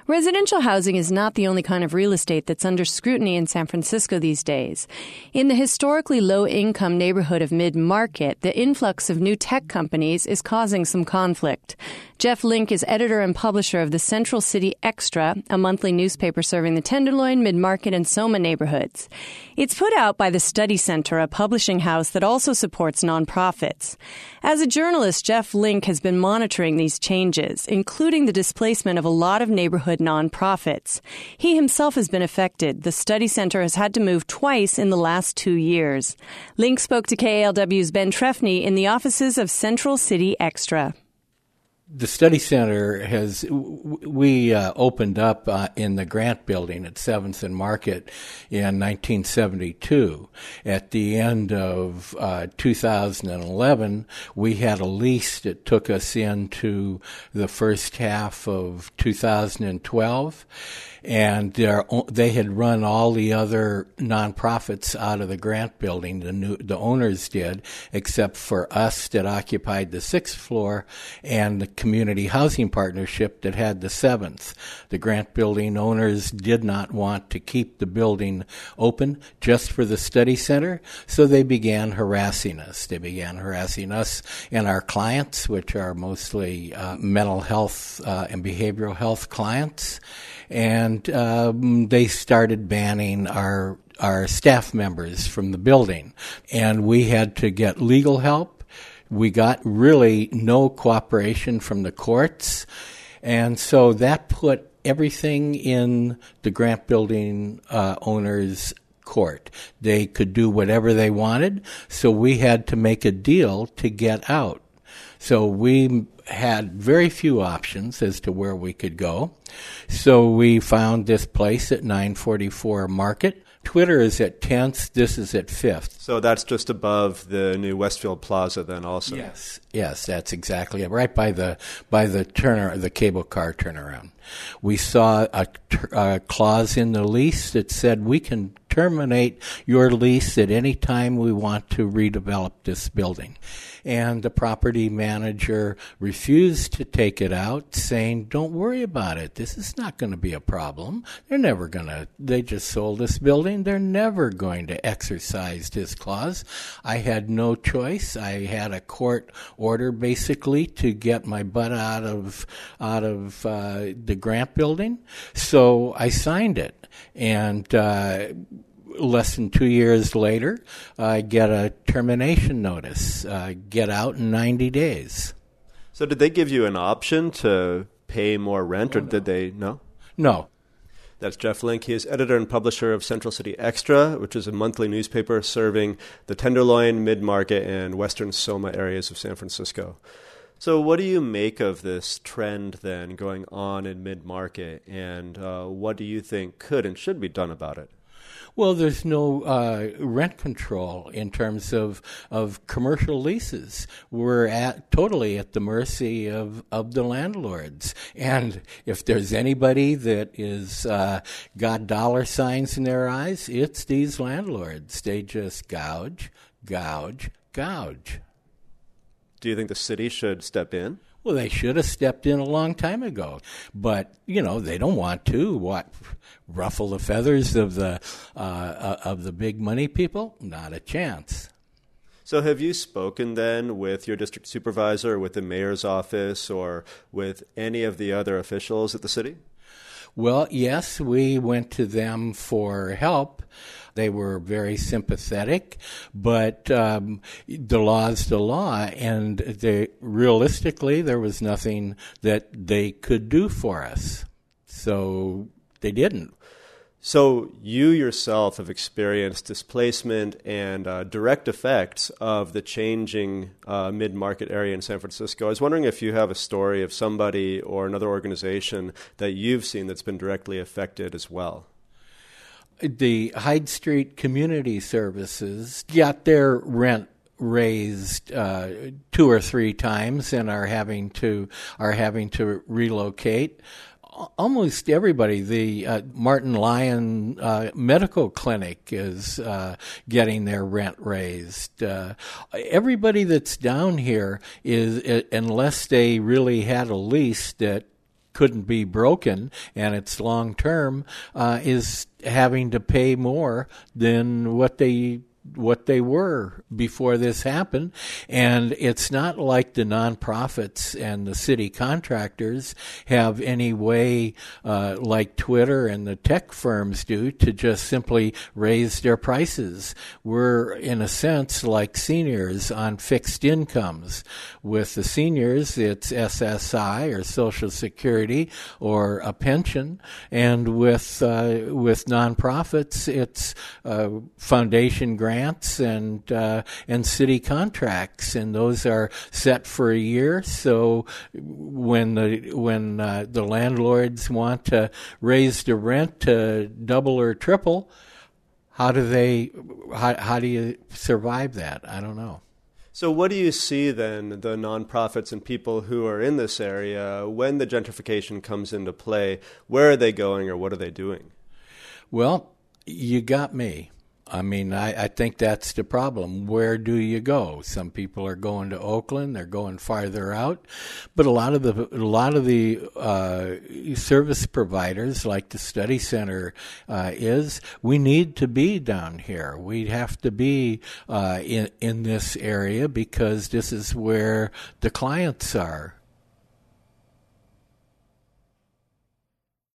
Residential housing is not the only kind of real estate that's under scrutiny in San Francisco these days. In the historically low-income neighborhood of Mid-Market, the influx of new tech companies is causing some conflict. Jeff Link is editor and publisher of the Central City Extra, a monthly newspaper serving the Tenderloin, Mid-Market, and Soma neighborhoods. It's put out by the Study Center, a publishing house that also supports nonprofits. As a journalist, Jeff Link has been monitoring these changes, including the displacement of a lot of neighborhood nonprofits. He himself has been affected. The Study Center has had to move twice in the last 2 years. Link spoke to KALW's Ben Trefny in the offices of Central City Extra. The Study Center we opened up in the Grant Building at 7th and Market in 1972. At the end of 2011, we had a lease that took us into the first half of 2012. And they had run all the other nonprofits out of the Grant Building, the owners did, except for us that occupied the 6th floor and the Community Housing Partnership that had the 7th. The Grant Building owners did not want to keep the building open just for the Study Center, so they began harassing us. They began harassing us and our clients, which are mostly mental health and behavioral health clients. And they started banning our staff members from the building. And we had to get legal help. We got really no cooperation from the courts. And so that put everything in the Grant Building owners' court. They could do whatever they wanted, so we had to make a deal to get out. So we had very few options as to where we could go. So we found this place at 944 Market. Twitter is at 10th. This is at 5th. So that's just above the new Westfield Plaza then also? Yes, that's exactly it. Right by the cable car turnaround. We saw a clause in the lease that said we can terminate your lease at any time we want to redevelop this building. And the property manager refused to take it out, saying, don't worry about it. This is not going to be a problem. They just sold this building. They're never going to exercise this clause. I had no choice. I had a court order basically to get my butt out of the Grant Building. So I signed it. And less than 2 years later, I get a termination notice. Get out in 90 days. So did they give you an option to pay more rent, or did they? No? No. That's Jeff Link. He is editor and publisher of Central City Extra, which is a monthly newspaper serving the Tenderloin, Mid-Market, and Western Soma areas of San Francisco. So what do you make of this trend then going on in Mid-Market, and what do you think could and should be done about it? Well, there's no rent control in terms of commercial leases. We're totally at the mercy of the landlords. And if there's anybody that is got dollar signs in their eyes, it's these landlords. They just gouge. Do you think the city should step in? Well, they should have stepped in a long time ago, but they don't want to. Ruffle the feathers of the big money people? Not a chance. So, have you spoken then with your district supervisor, with the mayor's office, or with any of the other officials at the city? Well, yes, we went to them for help. They were very sympathetic, but the law's the law, and realistically, there was nothing that they could do for us. So they didn't. So you yourself have experienced displacement and direct effects of the changing mid-market area in San Francisco. I was wondering if you have a story of somebody or another organization that you've seen that's been directly affected as well. The Hyde Street Community Services got their rent raised 2 or 3 times and are having to relocate. Almost everybody, the Martin Lyon Medical Clinic is getting their rent raised. Everybody that's down here is, unless they really had a lease that couldn't be broken, and it's long term, is having to pay more than what they were before this happened. And it's not like the nonprofits and the city contractors have any way, like Twitter and the tech firms do, to just simply raise their prices. We're, in a sense, like seniors on fixed incomes. With the seniors, it's SSI or Social Security or a pension. And with nonprofits, it's foundation grants and city contracts, and those are set for a year. So when the landlords want to raise the rent to double or triple, how do you survive that? I don't know. So what do you see then, the nonprofits and people who are in this area, when the gentrification comes into play? Where are they going, or what are they doing? Well, you got me. I mean, I think that's the problem. Where do you go? Some people are going to Oakland; they're going farther out. But a lot of the service providers, like the study center, we need to be down here. We have to be in this area because this is where the clients are.